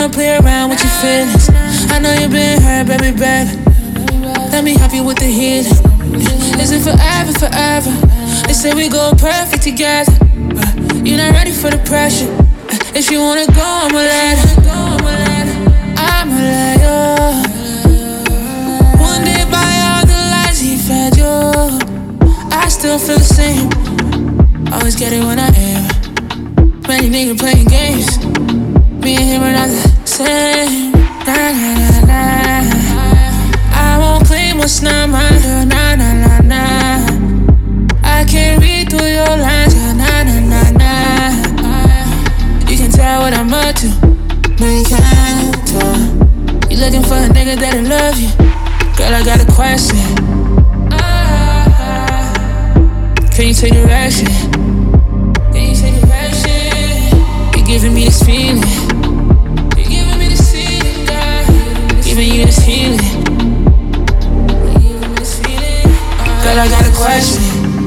wanna play around with your feelings. I know you've been hurt, baby. Let me help you with the healing. Is it forever, forever? They say we go perfect together. You're not ready for the pressure. If you wanna go, I'ma let her. I'ma let you. Wounded by all the lies he fed you. I still feel the same. Always get it when I am. Many niggas playing games. Me and him are not the same. Nah, nah, nah, nah. I won't claim what's not mine. Nah, nah, nah, nah. I can't read through your lines. Nah, nah, nah, nah. You can tell what I'm up to. No, you can't tell. You looking for a nigga that'll love you. Girl, I got a question. Can you take direction? Can you take direction? You're giving me this feeling. You're giving me this feeling, God. Giving you this healing. Girl, I got a question.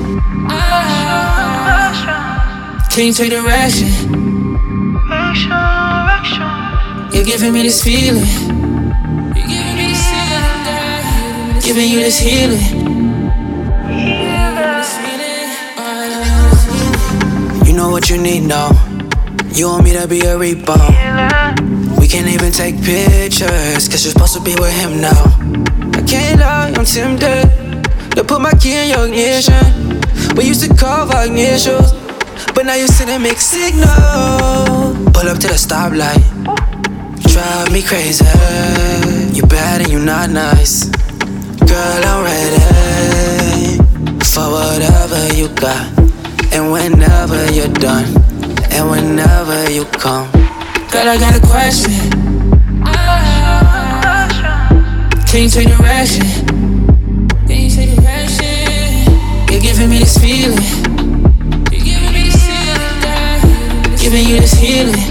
Can you take direction? You're giving me this feeling. You're giving me this feeling, God. Giving you this healing. You know what you need now. You want me to be a repo. We can't even take pictures, cause you're supposed to be with him now. I can't lie, I'm tempted to put my key in your ignition. We used to call our initials, but now you sending mixed signals. Pull up to the stoplight, drive me crazy. You bad and you not nice. Girl, I'm ready for whatever you got. And whenever you're done, and whenever you come. Girl, I got a question. Can you take direction? Can you take direction? You're giving me this feeling. You're giving me this feeling, God. Giving you this healing.